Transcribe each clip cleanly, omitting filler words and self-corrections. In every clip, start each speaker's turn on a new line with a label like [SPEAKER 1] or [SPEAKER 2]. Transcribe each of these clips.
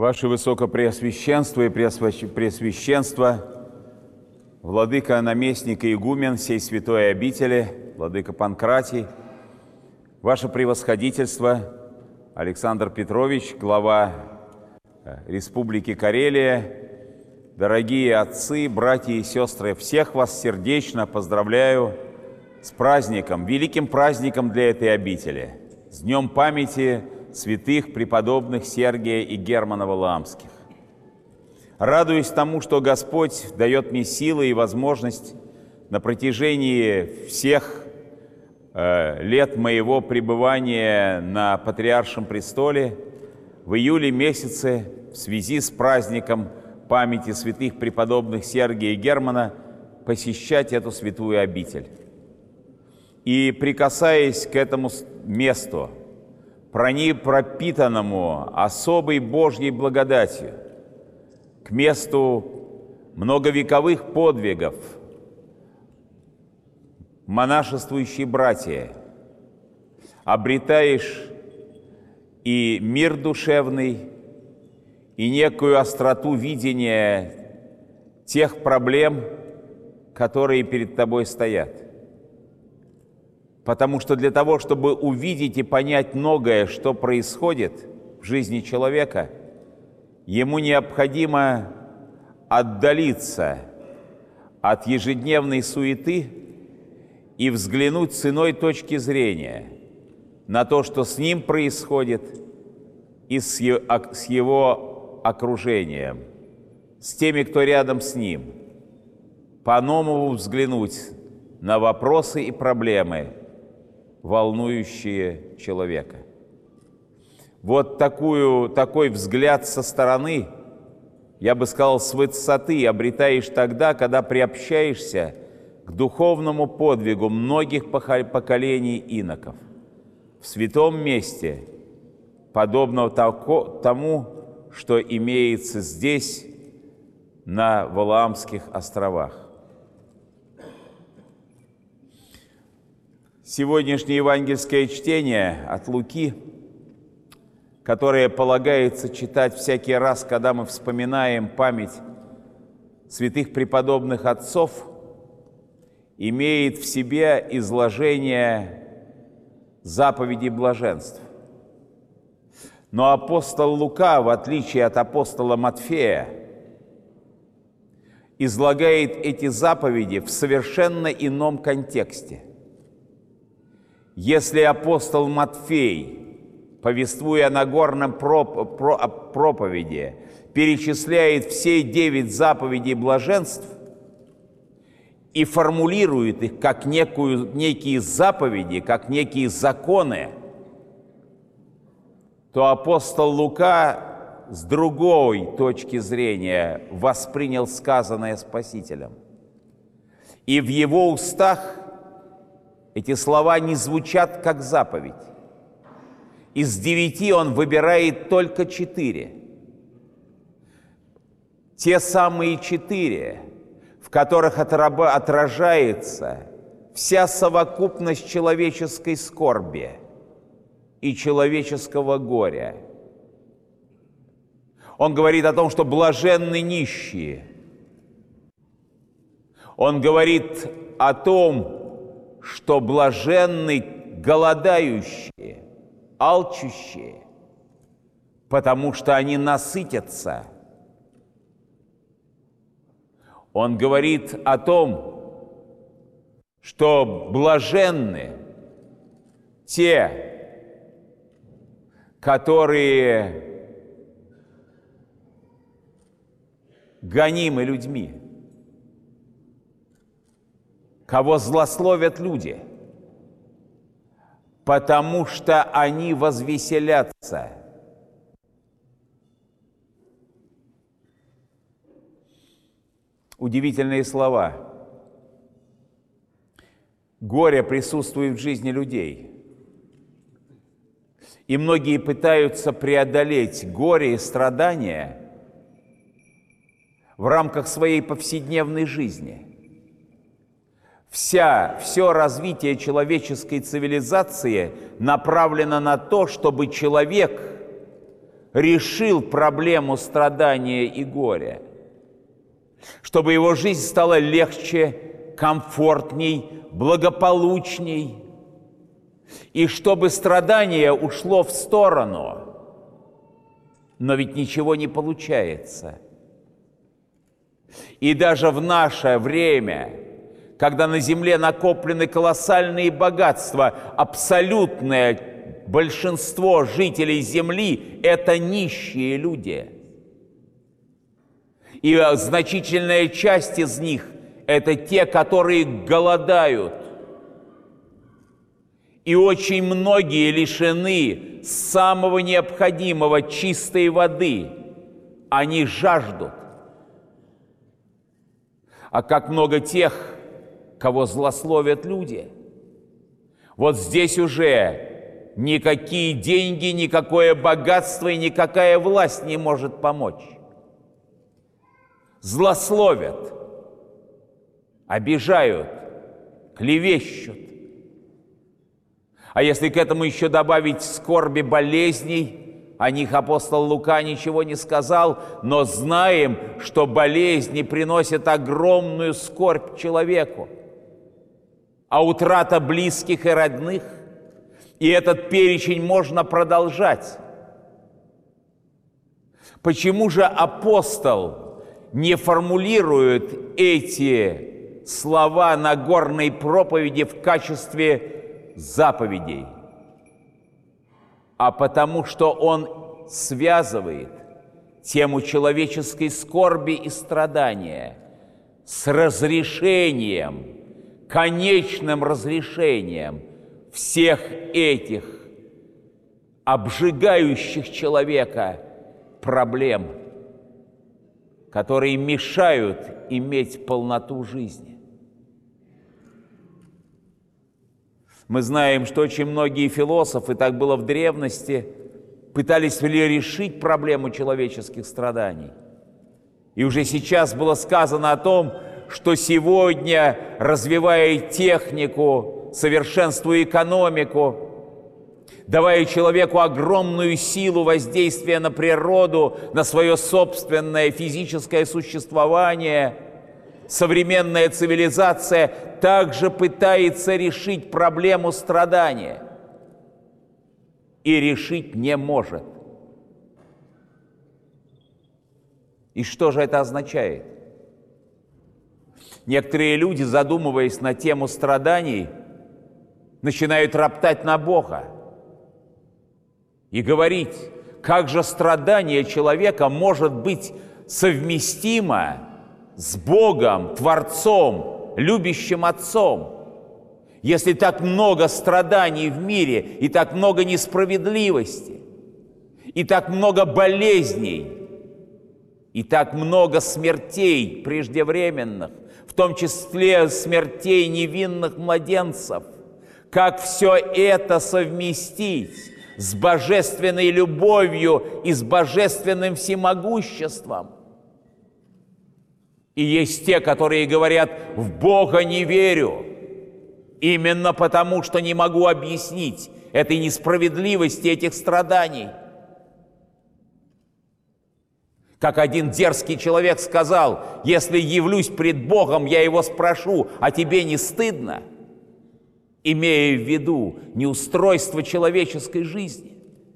[SPEAKER 1] Ваше Высокопреосвященство и Преосвященство, Владыка, наместник и игумен сей святой обители, Владыка Панкратий, Ваше Превосходительство, Александр Петрович, глава Республики Карелия, дорогие отцы, братья и сестры, всех вас сердечно поздравляю с праздником, великим праздником для этой обители, с Днем памяти святых преподобных Сергия и Германа Валаамских. Радуюсь тому, что Господь дает мне силы и возможность на протяжении всех лет моего пребывания на Патриаршем престоле в июле месяце в связи с праздником памяти святых преподобных Сергия и Германа посещать эту святую обитель. И прикасаясь к этому месту, пропитанному особой Божьей благодатью, к месту многовековых подвигов, монашествующие братья, обретаешь и мир душевный, и некую остроту видения тех проблем, которые перед тобой стоят. Потому что для того, чтобы увидеть и понять многое, что происходит в жизни человека, ему необходимо отдалиться от ежедневной суеты и взглянуть с иной точки зрения на то, что с ним происходит, и с его окружением, с теми, кто рядом с ним, по-новому взглянуть на вопросы и проблемы, волнующие человека. Вот такой взгляд со стороны, я бы сказал, с высоты обретаешь тогда, когда приобщаешься к духовному подвигу многих поколений иноков в святом месте, подобного тому, что имеется здесь, на Валаамских островах. Сегодняшнее евангельское чтение от Луки, которое полагается читать всякий раз, когда мы вспоминаем память святых преподобных отцов, имеет в себе изложение заповедей блаженств. Но апостол Лука, в отличие от апостола Матфея, излагает эти заповеди в совершенно ином контексте. Если апостол Матфей, повествуя о Нагорном проповеди, перечисляет все 9 заповедей блаженств и формулирует их как некие заповеди, как некие законы, то апостол Лука с другой точки зрения воспринял сказанное Спасителем. И в его устах эти слова не звучат как заповедь. Из 9 он выбирает только 4. Те самые 4, в которых отражается вся совокупность человеческой скорби и человеческого горя. Он говорит о том, что блаженны нищие. Он говорит о том, что блаженны голодающие, алчущие, потому что они насытятся. Он говорит о том, что блаженны те, которые гонимы людьми, кого злословят люди, потому что они возвеселятся. Удивительные слова. Горе присутствует в жизни людей. И многие пытаются преодолеть горе и страдания в рамках своей повседневной жизни. Все развитие человеческой цивилизации направлено на то, чтобы человек решил проблему страдания и горя, чтобы его жизнь стала легче, комфортней, благополучней, и чтобы страдание ушло в сторону. Но ведь ничего не получается. И даже в наше время, когда на земле накоплены колоссальные богатства, абсолютное большинство жителей земли – это нищие люди. И значительная часть из них – это те, которые голодают. И очень многие лишены самого необходимого – чистой воды. Они жаждут. А как много тех, кого злословят люди. Вот здесь уже никакие деньги, никакое богатство и никакая власть не может помочь. Злословят, обижают, клевещут. А если к этому еще добавить скорби болезней, о них апостол Лука ничего не сказал, но знаем, что болезни приносят огромную скорбь человеку, а утрата близких и родных, и этот перечень можно продолжать. Почему же апостол не формулирует эти слова Нагорной проповеди в качестве заповедей? А потому что он связывает тему человеческой скорби и страдания с разрешением, конечным разрешением всех этих обжигающих человека проблем, которые мешают иметь полноту жизни. Мы знаем, что очень многие философы, так было в древности, пытались решить проблему человеческих страданий. И уже сейчас было сказано о том, что сегодня, развивая технику, совершенствуя экономику, давая человеку огромную силу воздействия на природу, на свое собственное физическое существование, современная цивилизация также пытается решить проблему страдания и решить не может. И что же это означает? Некоторые люди, задумываясь на тему страданий, начинают роптать на Бога и говорить, как же страдание человека может быть совместимо с Богом, Творцом, любящим Отцом, если так много страданий в мире, и так много несправедливости, и так много болезней, и так много смертей преждевременных, в том числе смертей невинных младенцев. Как все это совместить с божественной любовью и с божественным всемогуществом? И есть те, которые говорят: в Бога не верю, именно потому, что не могу объяснить этой несправедливости, этих страданий. Как один дерзкий человек сказал: если явлюсь пред Богом, я его спрошу, а тебе не стыдно? Имея в виду неустройство человеческой жизни.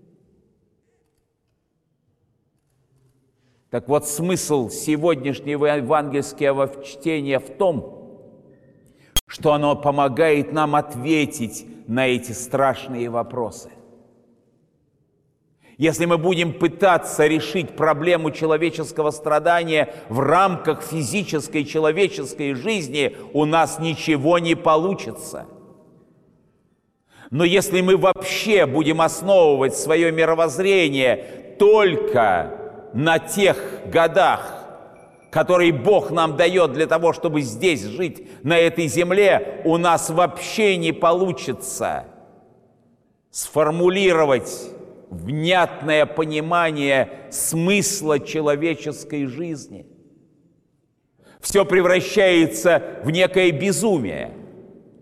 [SPEAKER 1] Так вот, смысл сегодняшнего евангельского чтения в том, что оно помогает нам ответить на эти страшные вопросы. Если мы будем пытаться решить проблему человеческого страдания в рамках физической человеческой жизни, у нас ничего не получится. Но если мы вообще будем основывать свое мировоззрение только на тех годах, которые Бог нам дает для того, чтобы здесь жить, на этой земле, у нас вообще не получится сформулировать внятное понимание смысла человеческой жизни. Все превращается в некое безумие.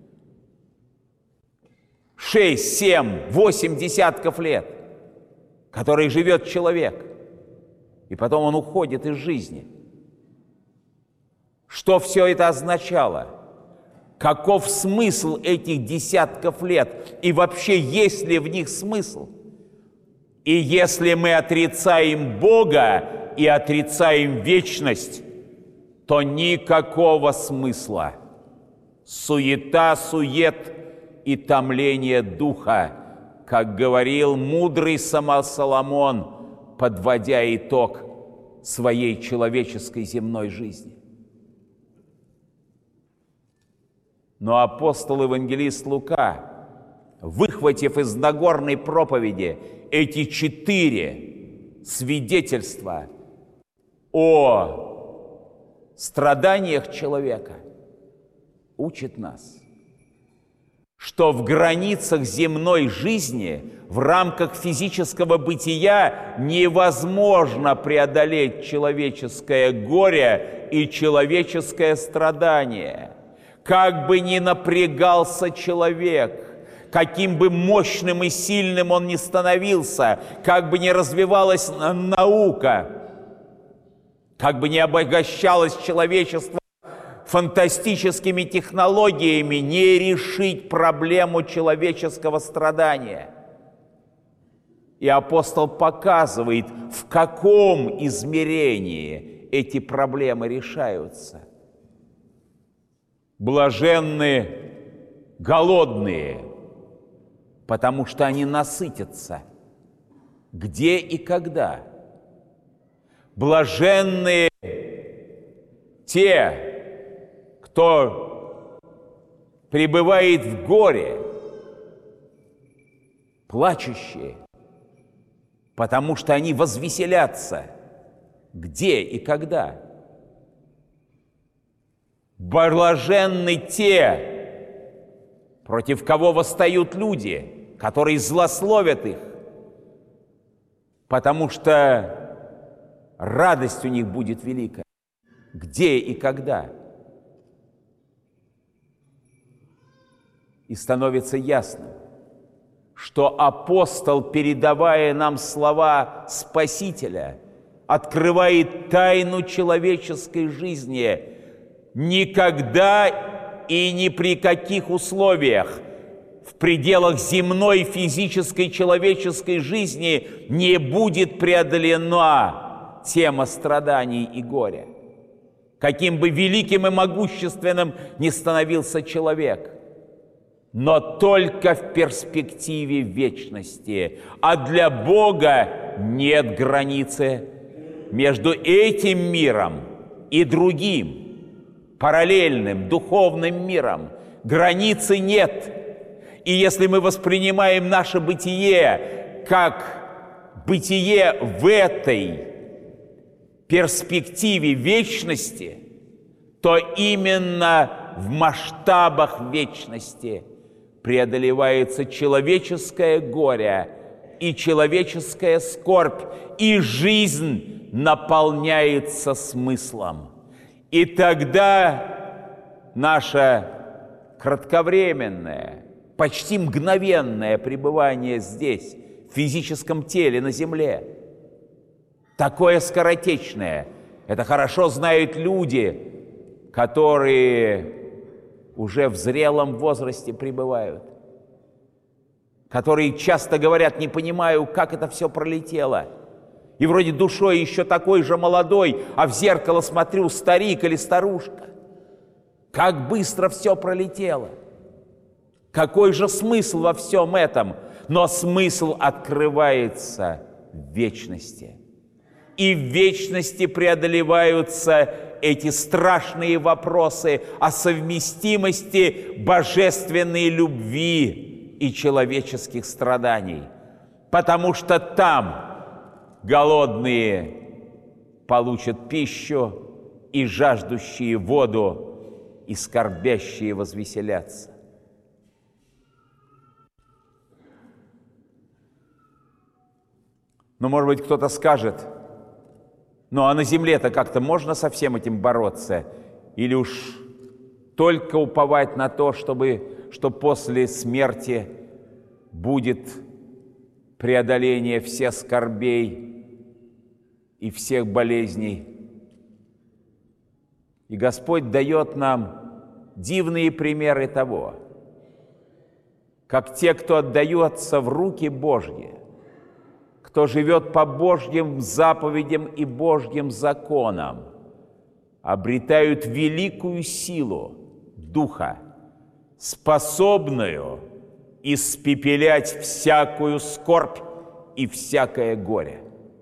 [SPEAKER 1] 6, 7, 8 десятков лет. которой живет человек, и потом он уходит из жизни. Что все это означало? Каков смысл этих десятков лет? И вообще, есть ли в них смысл? И если мы отрицаем Бога и отрицаем вечность, то никакого смысла. Суета, сует и томление духа, как говорил мудрый Соломон, подводя итог своей человеческой земной жизни. Но апостол-евангелист Лука, выхватив из Нагорной проповеди эти 4 свидетельства о страданиях человека, учит нас, что в границах земной жизни, в рамках физического бытия невозможно преодолеть человеческое горе и человеческое страдание. Как бы ни напрягался человек, каким бы мощным и сильным он ни становился, как бы ни развивалась наука, как бы ни обогащалось человечество фантастическими технологиями, не решить проблему человеческого страдания. И апостол показывает, в каком измерении эти проблемы решаются. Блаженны голодные, потому что они насытятся. Где и когда? Блаженные те, кто пребывает в горе, плачущие, потому что они возвеселятся. Где и когда? Блаженны те, против кого восстают люди, которые злословят их, потому что радость у них будет велика. Где и когда? И становится ясно, что апостол, передавая нам слова Спасителя, открывает тайну человеческой жизни. Никогда и ни при каких условиях в пределах земной физической человеческой жизни не будет преодолена тема страданий и горя. Каким бы великим и могущественным ни становился человек, но только в перспективе вечности. А для Бога нет границы между этим миром и другим, параллельным духовным миром. Границы нет. И если мы воспринимаем наше бытие как бытие в этой перспективе вечности, то именно в масштабах вечности преодолевается человеческое горе и человеческая скорбь, и жизнь наполняется смыслом. И тогда наше кратковременное, почти мгновенное пребывание здесь, в физическом теле, на земле, такое скоротечное, это хорошо знают люди, которые уже в зрелом возрасте пребывают, которые часто говорят: не понимаю, как это все пролетело. И вроде душой еще такой же молодой, а в зеркало смотрю, старик или старушка. Как быстро все пролетело. Какой же смысл во всем этом? Но смысл открывается в вечности. И в вечности преодолеваются эти страшные вопросы о совместимости божественной любви и человеческих страданий. Потому что там голодные получат пищу, и жаждущие воду, и скорбящие возвеселятся. Но, может быть, кто-то скажет: ну а на земле-то как-то можно со всем этим бороться? Или уж только уповать на то, что после смерти будет преодоления всех скорбей и всех болезней. И Господь дает нам дивные примеры того, как те, кто отдается в руки Божьи, кто живет по Божьим заповедям и Божьим законам, обретают великую силу Духа, способную испепелять всякую скорбь и всякое горе.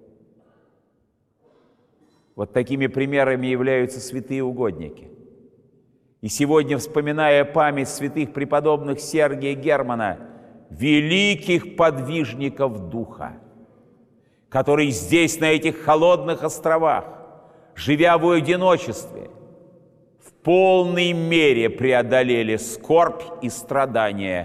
[SPEAKER 1] Вот такими примерами являются святые угодники. И сегодня, вспоминая память святых преподобных Сергия и Германа, великих подвижников Духа, которые здесь, на этих холодных островах, живя в одиночестве, в полной мере преодолели скорбь и страдания.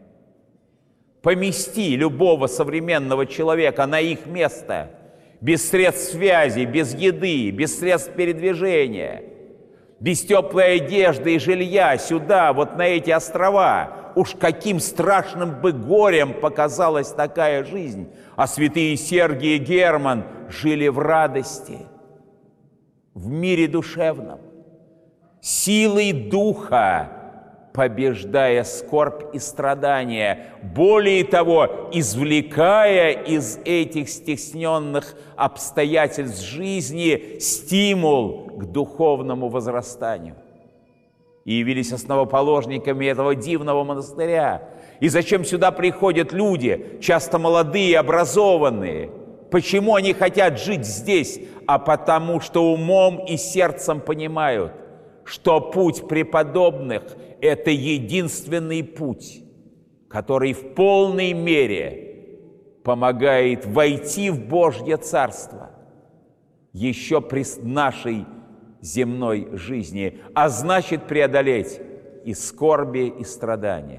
[SPEAKER 1] Помести любого современного человека на их место, без средств связи, без еды, без средств передвижения, без теплой одежды и жилья сюда, вот на эти острова, уж каким страшным бы горем показалась такая жизнь. А святые Сергий и Герман жили в радости, в мире душевном, силой Духа, побеждая скорбь и страдания, более того, извлекая из этих стесненных обстоятельств жизни стимул к духовному возрастанию. И явились основоположниками этого дивного монастыря. И зачем сюда приходят люди, часто молодые, образованные? Почему они хотят жить здесь? А потому что умом и сердцем понимают, что путь преподобных – это единственный путь, который в полной мере помогает войти в Божье Царство еще при нашей земной жизни, а значит преодолеть и скорби, и страдания.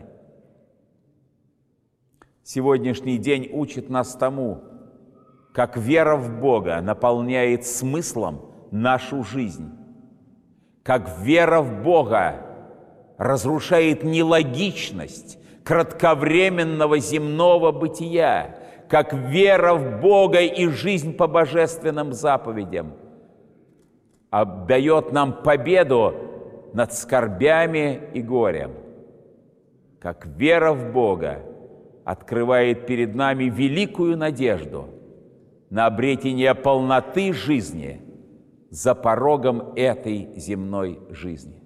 [SPEAKER 1] Сегодняшний день учит нас тому, как вера в Бога наполняет смыслом нашу жизнь, как вера в Бога разрушает нелогичность кратковременного земного бытия, как вера в Бога и жизнь по божественным заповедям отдает нам победу над скорбями и горем, как вера в Бога открывает перед нами великую надежду на обретение полноты жизни за порогом этой земной жизни.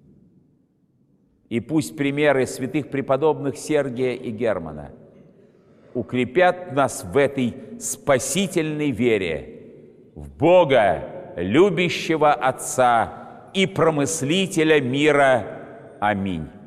[SPEAKER 1] И пусть примеры святых преподобных Сергия и Германа укрепят нас в этой спасительной вере в Бога, любящего Отца и промыслителя мира. Аминь.